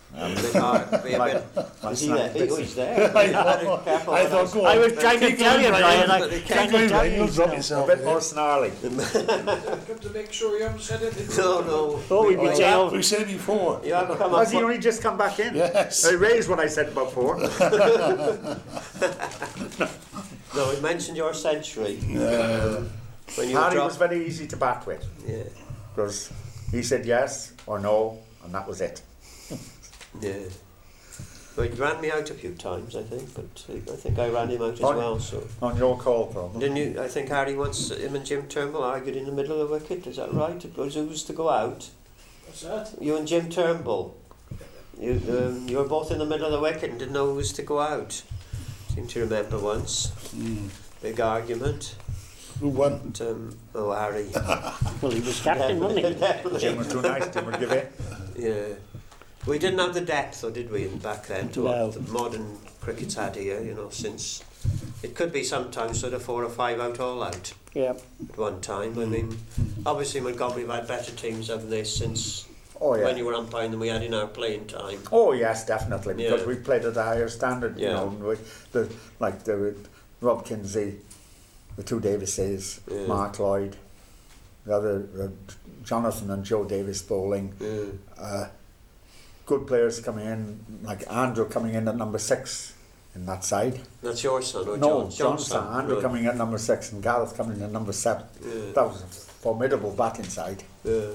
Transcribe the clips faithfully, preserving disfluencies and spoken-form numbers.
Um, Be hard, be a like, bit. like Is he there? snack Oh, he's there. I Be know. careful I with thought, that. go on. I was trying to Keep tell you, going, Brian. I but was keep trying going, to tell Brian, you. you'll drop no. yourself. A bit more snarly. Got to make sure you haven't said anything. No, no. Oh, we'd be you, saying, have, oh, We said it before. you have come up Has he with, only just come back in? Yes. I raised what I said before. no, we mentioned your century. Uh, When you Harry dropped, was very easy to bat with, yeah, because he said yes or no, and that was it. yeah. Well, he ran me out a few times, I think, but I think I ran him out as On- well. So On your call, problem. didn't you? I think Harry once him and Jim Turnbull argued in the middle of the wicket. Is that right? It was who was to go out? What's that? You and Jim Turnbull. You um, you were both in the middle of the wicket and didn't know who was to go out. Seem to remember once. mm. Big argument. Who won? But, um, oh, Harry. well, he was captain, wasn't he? Definitely. Jim was too nice, Jim would give in. Yeah. We didn't have the depth, though, did we, back then, to No. what the modern cricket's had here, you know, since... It could be sometimes sort of four or five out, all out Yeah. at one time. I mean, obviously, Montgomery have had better teams than this since Oh, yeah. when you were umpiring than we had in our playing time. Oh, yes, definitely, because Yeah. we played at a higher standard, you Yeah. know. and We, the, like the Rob Kinsey, the two Davises, Yeah. Mark Lloyd, the other, uh, Jonathan and Joe Davis bowling. Yeah. Uh, good players coming in, like Andrew coming in at number six in that side. That's your son, or no, John? John's son. Andrew right. coming in at number six and Gareth coming in at number seven. Yeah. That was a formidable batting side. Yeah.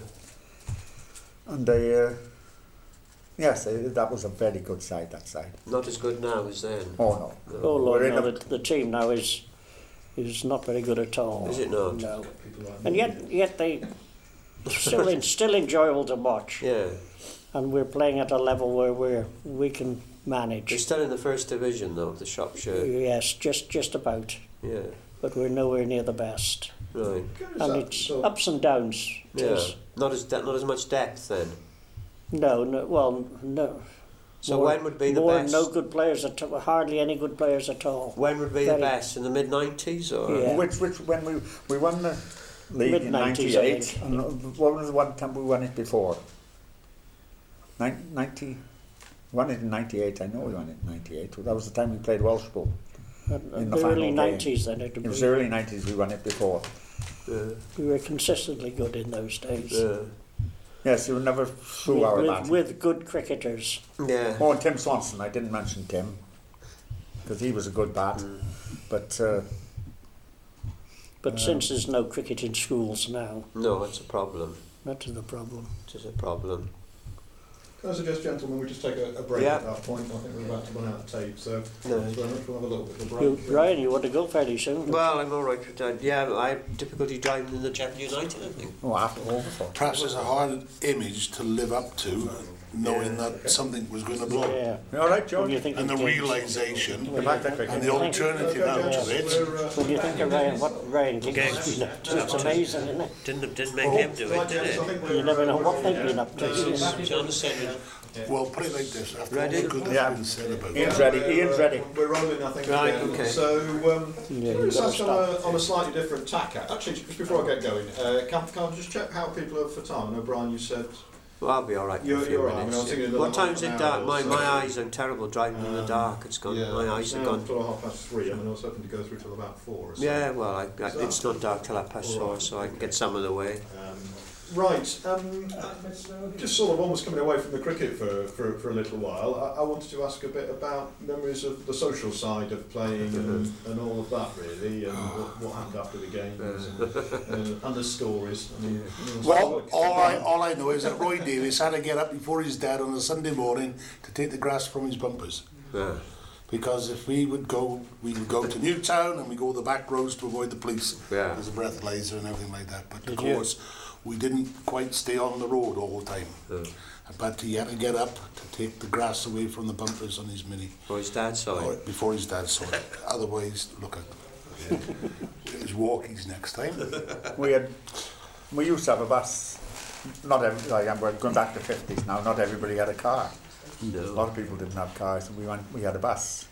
And they, uh, yes, they, that was a very good side, that side. Not as good now as then. Oh, no. Oh, Lord, We're in no, a- the, the team now is is not very good at all. Is it not? No. And yet, yet they still in, still enjoyable to watch. Yeah. And we're playing at a level where we're we can manage. They're still in the first division, though, the Shropshire. Yes, just just about. Yeah. But we're nowhere near the best. Right. And it's ups and downs. It Yeah. is. Not as de- not as much depth then. No, no, well, no. So More- when would be the more best? no good players at all, hardly any good players at all. When would be Very- the best? In the mid nineties or? Yeah. Which, which, when we, we won the league in Mid-nineties, I ninety-eight, think. and what was the one time we won it before? Nin- ninety, we won it in ninety-eight, I know we won it in ninety-eight. That was the time we played Welsh Bowl. Uh, In the the early final game. nineties then it It would was be. the early nineties we won it before. Yeah. We were consistently good in those days. Yeah. Yes, you were never through with, our with, batting. with good cricketers. Yeah. Oh, and Tim Swanson, I didn't mention Tim, because he was a good bat. Mm. But uh, But Um, since there's no cricket in schools now, No, that's a problem. that's the problem. It is a problem. Can I suggest, gentlemen, we just take a, a break Yeah. at that point? I think we're about to run out of tape, so No. thanks very much. We'll have a little bit of a You, break. Brian, you want to go fairly soon? Well, I'm all right with that. Yeah, I have difficulty driving in the Sheffield United, I think. oh, after overthought. Perhaps it's a hard image to live up to, knowing Yeah. that something was going to blow. Yeah. You all right, What George? do you think And the of James? realisation What do you back to think- cricket. and the alternative Okay, out of gents, it. we're, uh, What do you think of Ryan? What Ryan Giggs Giggs. has been up to? It's amazing, isn't it? Didn't didn't make Oh, him do right, it, did gents, I it? think we're, You never know uh, what they've been up to. It's on the same. Well, put it like this, after all Ready? the good that's Yeah. been said about Ian's it, ready, we're, Ian's uh, ready. We're rolling, I think. Right, again. okay. So, um, Yeah, can we you've just got to ask on a, stop. on a slightly different tack? Actually, just before I get going, uh, can, can I just check how people are for time? I know, Brian, you said... Well, I'll be all right for You're- a few you're all right. I mean, I was minutes. thinking yeah. another What time's half it an dark? hour My or my so. eyes are terrible driving in the Um, dark. It's gone. Yeah, My eyes it's are now gone. sort of half past three. I mean, I was hoping to go through till about four or so. Yeah, well, I, I, So- it's not dark till I pass All four, right. so I can get some of the way. Um, right, um, just sort of almost coming away from the cricket for, for, for a little while, I, I wanted to ask a bit about memories of the social side of playing and, and all of that, really, and what, what happened after the games and, uh, and the stories. I mean, you know, well, sort of- all I, all I know is that Roy Davis had to get up before his dad on a Sunday morning to take the grass from his bumpers. Yeah. Because if we would go, we would go to Newtown and we go the back roads to avoid the police. Yeah. There's a breathalyzer and everything like that. But of Did you? course, we didn't quite stay on the road all the time. Yeah. But he had to get up to take the grass away from the bumpers on his Mini. Or his dad saw Or it. before his dad saw it. Otherwise, look at his walkies next time. We had, we used to have a bus. Not every, like, we're going back to fifties now. Not everybody had a car. A lot No. of people didn't have cars, and we went. We had a bus,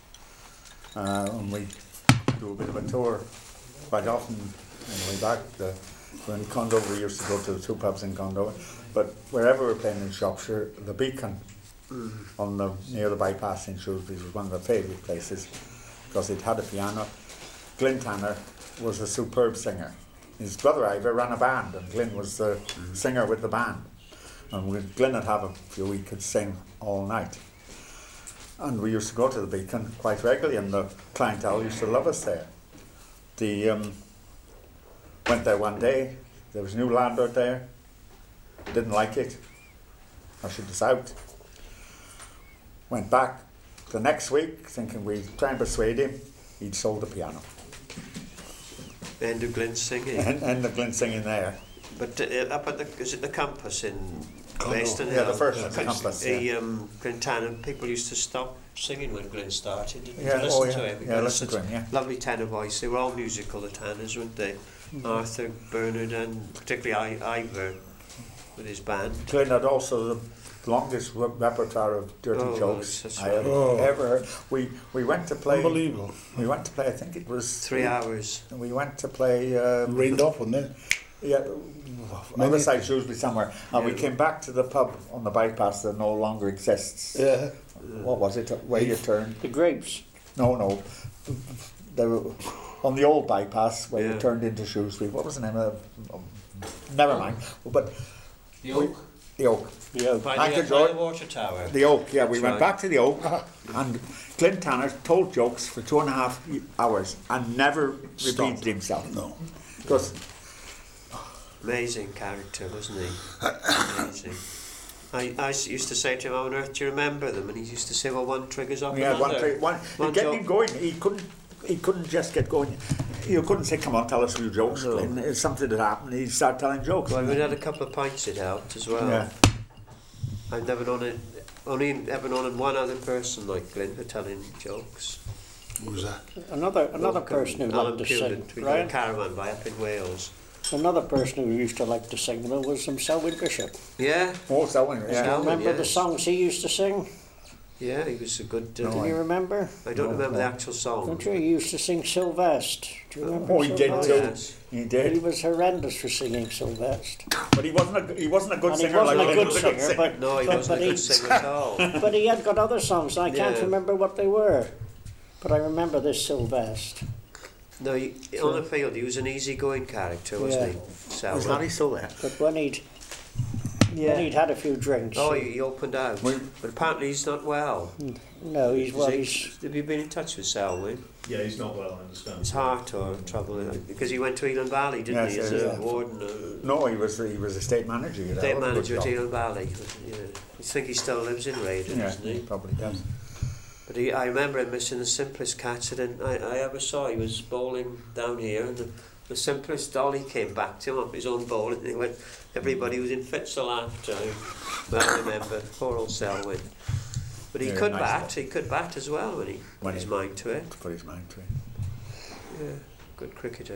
uh, and we do a bit of a tour quite often on the way back. The, when Condover, we used to go to the two pubs in Condover, but wherever we're playing in Shropshire, the Beacon on the near the bypass in Shrewsbury. It was one of the favourite places because it had a piano. Glyn Tanner was a superb singer. His brother Ivor ran a band, and Glyn was the singer with the band. And we, Glyn would have a few we could sing all night. And we used to go to the Beacon quite regularly, and the clientele used to love us there. The um, went there one day. There was a new landlord there. Didn't like it. Ushered us out. Went back the next week, thinking we'd try and persuade him. He'd sold the piano. End of Glyn singing. And, and the Glyn singing there. But uh, up at the, is it the campus in Maidstone Yeah, Hill? the first Uh, campus, The yeah. um, Glyn Tanner, people used to stop singing when Glyn started, didn't Yeah, they? Listen oh, yeah. to him. Yeah, listen to him, yeah. Lovely tenor voice. They were all musical, the Tanners, weren't they? Mm-hmm. Arthur, Bernard, and particularly I, Ivor with his band. Glyn had also the longest re- repertoire of dirty Oh, jokes that's I have right. ever heard. We, we went to play... Unbelievable. We went to play, I think it was... Three hours. We went to play... Um, Rained off, wasn't it? Yeah, Many- other side Shrewsbury somewhere. And we Yeah. came back to the pub on the bypass that no longer exists. Yeah. What was it? Where you turned? The grapes. No, no. They were on the old bypass where Yeah. you turned into Shrewsbury. What was the name of it? Never mind. But The Oak. the Oak. Yeah. By Thank the, you, by George. the water tower. The Oak, yeah. We That's went right. back to the Oak, and Glyn Tanner told jokes for two and a half hours and never repeated Stopped. himself. No. Because Amazing character, wasn't he? Amazing. I, I s- used to say to him, how on earth do you remember them? And he used to say, well, one triggers off we had another. one, tri- one, One getting joke. him going. He couldn't. He couldn't just get going. You couldn't say, "Come on, tell us a few jokes." No. Glyn. It's something that happened. He'd start telling jokes. Well, we had a couple of pints it helped as well. Yeah. I've never known it, only ever known one other person like Glyn for telling jokes. Who was that? Another another Look, person who Alan liked to Pewden. sing, We got a right? caravan by up in Wales. Another person who used to like to sing though was um, Selwyn Bishop. Yeah, Oh, Selwyn, yeah. Selwyn. Remember the yes. songs he used to sing? yeah, he was a good. Uh, No, Can you remember? I don't No, remember no. the actual song. Don't you? He used to sing Sylvester. Do you remember? Oh, he did Oh, too. Sylvester? yes. He He did, was horrendous for singing Sylvester. but he wasn't a he wasn't a good And he singer. wasn't like a Glyn good was singer, but, No, he but, wasn't but a he good singer at all. but he had got other songs. I can't Yeah. remember what they were, but I remember this Sylvester. No, he, on the field he was an easygoing character, wasn't Yeah. he? Is Selwyn. that he still there? But when he'd when he'd had a few drinks, Oh, he, he opened out. We- But apparently he's not well. no, he's well, Is he's he- have you been in touch with Selwyn? Yeah, he's not well, I understand. His heart or trouble? uh, Because he went to Elan Valley, didn't Yes, he? As yeah, a yeah. warden, uh, No, he was he was a state manager. You know, state a good manager at job. Elan Valley. Yeah. I think he still lives in Raiden, Yeah, doesn't he he? probably does. But he, I remember him missing the simplest accident I, I ever saw. He was bowling down here, and the, the simplest dolly came back to him off his own bowl, and he went. Everybody was in fits of laughter. Well, I remember poor old Selwyn. But he Yeah, could nice bat. lot. He could bat as well when he put When his he- mind to it. To put his mind to it. Yeah, good cricketer.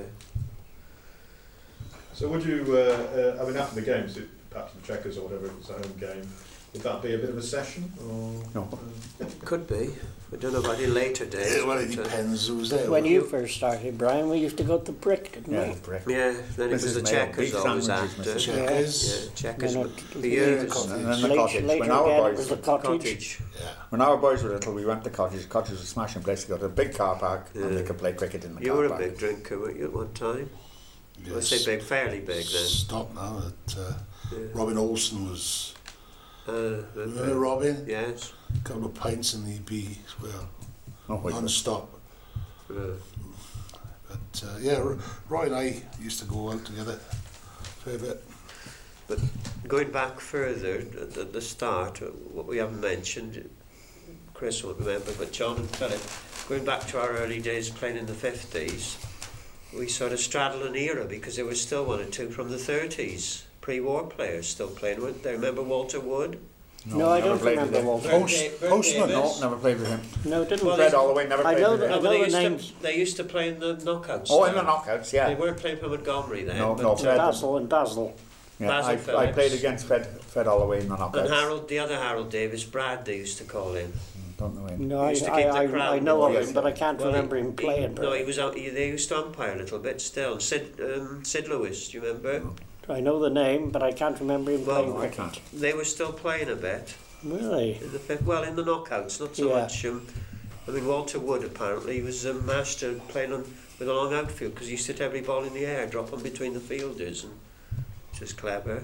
So would you, uh, uh, I mean, after the games, it, perhaps the Checkers or whatever, if it's a home game, would that be a bit of a session? Or, No. Could be. I don't know about in later days. Well, it but, uh, depends who's there. when you first started, Brian. We used to go to Brick, didn't Yeah, we? the brick. Yeah, then it was Missus the Mayo, Checkers beef always sandwiches, after. Missus Yeah, Mayo. Checkers. Checkers Then for it- for years. cottage. And then the Late- cottage. later When our again, it boys was the were, cottage. Cottage. Yeah. when our boys were little, we went to cottage. Cottage was a smashing place. They got a big car park, Yeah. and they could play cricket in the You car were a park. big drinker, weren't you, at one time? I Yes. say big, fairly big then. Stop now. That uh, Yeah. Robin Olsen was. Uh, Remember Robin? yes. A couple of pints and he'd be well Oh, wait, non-stop. Uh, But uh, yeah, R- Roy and I used to go out together a fair bit. going back further at the, the start, uh, what we haven't mentioned, Chris won't remember, but John and Philip, going back to our early days playing in the fifties, we sort of straddled an era because there was still one or two from the thirties, pre-war players still playing, weren't they? Remember Walter Wood? No, I never don't played with remember him. Walter. Post, Bert Da- Postman. Bert No, never played with him. No, didn't Well, we? Fred Holloway never I played know with that- him. I No, but they the used, names. to, they used to play in the knockouts. Oh, in there. the knockouts, They yeah. weren't playing for Montgomery then. No, but, no, uh, Fred. Basil and Dazzle. Yeah, Basil I, I Phillips. played against Fred, Fred Holloway in the knockouts. And Harold, the other Harold Davis, Brad, they used to call him. Don't know him. No, I, Used to I, keep the I, crowd I know of yes. him, but I can't Well, remember he- him playing. He, no, he was out. He, they used to umpire a little bit still. Sid, um, Sid Lewis, do you remember? I know the name, but I can't remember him Well, playing I cricket. can't. They were still playing a bit, Really? In the fifth, well, in the knockouts, not so Yeah. much. Um, I mean, Walter Wood apparently was a master playing on with a long outfield because he used to hit every ball in the air, drop them between the fielders, and which was clever.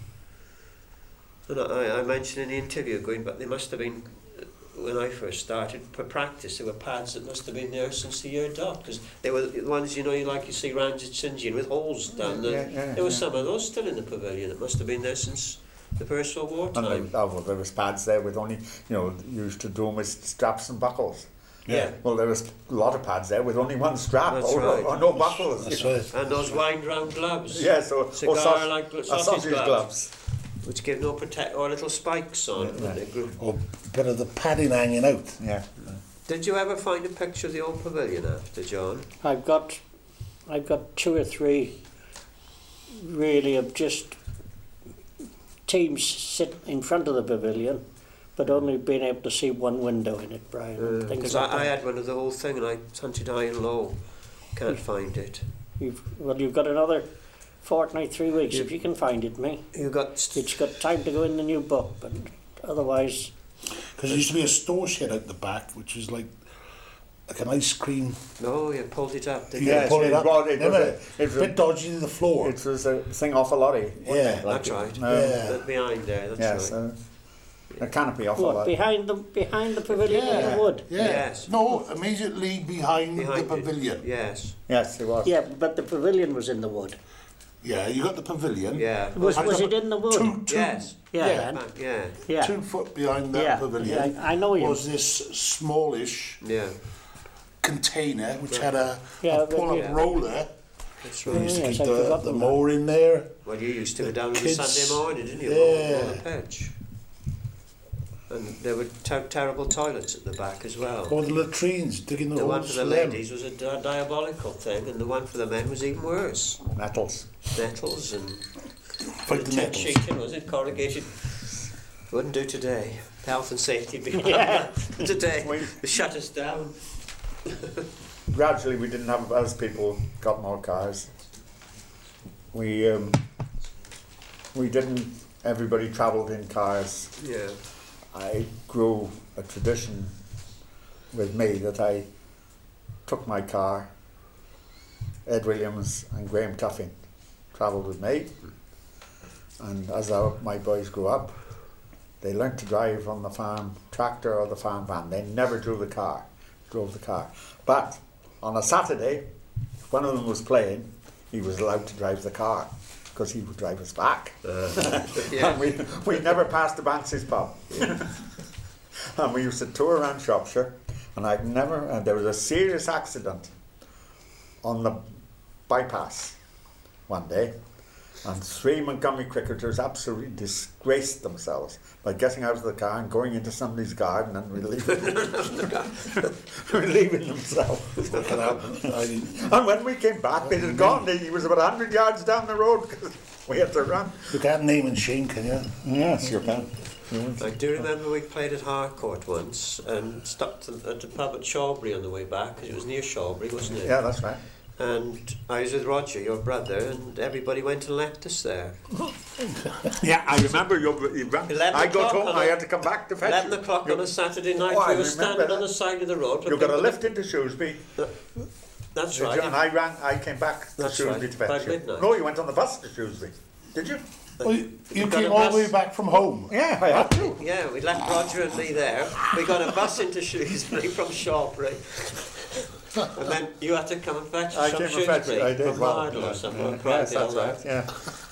And I, I mentioned in the interview going back, they must have been, uh, when I first started for practice, there were pads that must have been there since the year dot, because they were the ones, you know, you like you see round at St Jean with holes down there. Yeah, yeah, there were yeah. some of those still in the pavilion. It must have been there since the First World War And time. there, oh, well, there was pads there with only, you know, used to do them with straps and buckles. Yeah. Well, there was a lot of pads there with only one strap That's or, right. or no buckles. That's you know. right. And those wind round gloves. Yeah, so or Cigar saus- like or sausage, sausage gloves, gloves. which give no protect or little spikes on. Yeah, when yeah. they grew. Or a bit of the padding hanging out. Yeah. Did you ever find a picture of the old pavilion after, John? I've got, I've got two or three really of just teams sit in front of the pavilion, but only being able to see one window in it, Brian. and things Because like I, I that. had one of the whole thing and I hunted high and low. Can't find it. You've, well, you've got another fortnight, three weeks, You- if you can find it, me. You got st- It's got time to go in the new book, but otherwise, Because there used to be a store shed out the back, which was like like an ice cream. no, you pulled it up. Didn't You Yes, could pull it it up. was- it Remember, was a- it was a- bit dodgy to the floor. It was a thing off a lorry. wasn't Yeah. it? you? That's right. Um, Yeah. That behind there. That's Yes, right. uh, a canopy off a what, lorry. behind the behind the pavilion in Yeah. the wood? Yeah. Yes. No, immediately behind, Behind the it. pavilion. Yes. Yes, it was. Yeah, but the pavilion was in the wood. Yeah, you got the pavilion. Yeah. Was, And was the- it in the wood? Two, two, Yes. Yeah, yeah. man. Back, yeah. Yeah. two foot behind that Yeah, pavilion yeah, I know you. was this smallish Yeah. container which had a, Yeah, a pull-up yeah. roller. That's We right. used to yes, keep I'd the, forgotten the that. mower in there. Well, you used to go down on a Kids- Sunday morning, didn't you? Yeah. On, on the pitch. And there were ter- terrible toilets at the back as well. Or the latrines, digging the, The one holes for the them. ladies was a di- diabolical thing, and the one for the men was even worse. Metals. Nettles and Fight the tin nettles. sheeting, was it? Corrugated. Wouldn't do today. Health and safety behind that. Today, We- they shut us down. Gradually, we didn't have, as people got more cars, we um, we didn't, everybody travelled in cars. Yeah. I grew a tradition with me that I took my car, Ed Williams and Graham Tuffin travelled with me, and as our, my boys grew up, they learnt to drive on the farm tractor or the farm van. They never drove the car, drove the car. But on a Saturday, if one of them was playing, he was allowed to drive the car because he would drive us back. Yeah. And we, we never passed the Banks's pub. And we used to tour around Shropshire, and I'd never, and there was a serious accident on the bypass one day, and three Montgomery cricketers absolutely disgraced themselves by getting out of the car and going into somebody's garden and relieving, relieving themselves. That can happen. I- And when we came back, they had gone. He was about one hundred yards down the road because we had to run. You can't name and shame, can you? Yes, you can. I do remember we played at Harcourt once and stopped at the pub at Shawbury on the way back because it was near Shawbury, wasn't it? Yeah, that's right. And I was with Roger, your brother, and everybody went and left us there. Yeah, I remember you. you Eleven I got o'clock home. on I a- had to come back to fetch Eleven you. o'clock You- on a Saturday night, Oh, I we were remember standing that. on the side of the road. You got a lift into Shrewsbury. That's Did right. you? And I ran. I came back to That's Shrewsbury right, to fetch by you. midnight. No, you went on the bus to Shrewsbury. Did you? Well, you you got came a all the bus. way back from home. Yeah, I had to. Yeah, we left Roger and me there. We got a bus into Shrewsbury from Shawbury. And then you had to come and fetch us I from came and fetched Shrewsbury, you. I did. from Well, Hardle or something. yeah, yes, that's right. Yeah.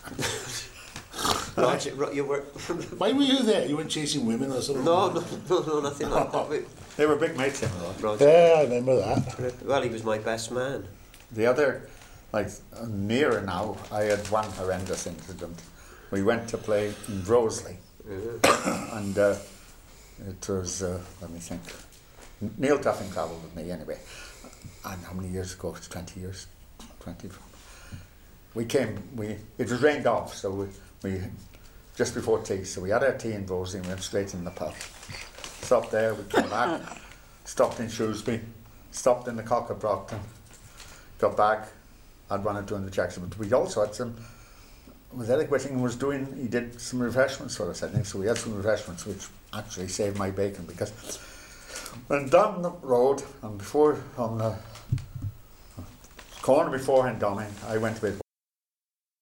Roger, Ro- you were... Why were you there? You weren't chasing women or something? no, no, no, no, nothing like that. We- They were big mates in the Roger. Yeah, I remember that. Well, he was my best man. The other, like uh, nearer now, I had one horrendous incident. We went to play in Broseley, and uh, it was, uh, let me think, Neil Tuffin travelled with me anyway. And how many years ago? It's twenty years, twenty. We came, we, it was rained off, so we, we, just before tea, so we had our tea in Broseley and went straight in the pub. Stopped there, we came back, stopped in Shrewsbury, stopped in the Cock of Brockton, got back, had one or two in the Jackson, but we also had some, was Eric Whittingham was doing, he did some refreshments for us, I think, so we had some refreshments which actually saved my bacon, because when down the road and before on the corner before Hendoming, I went with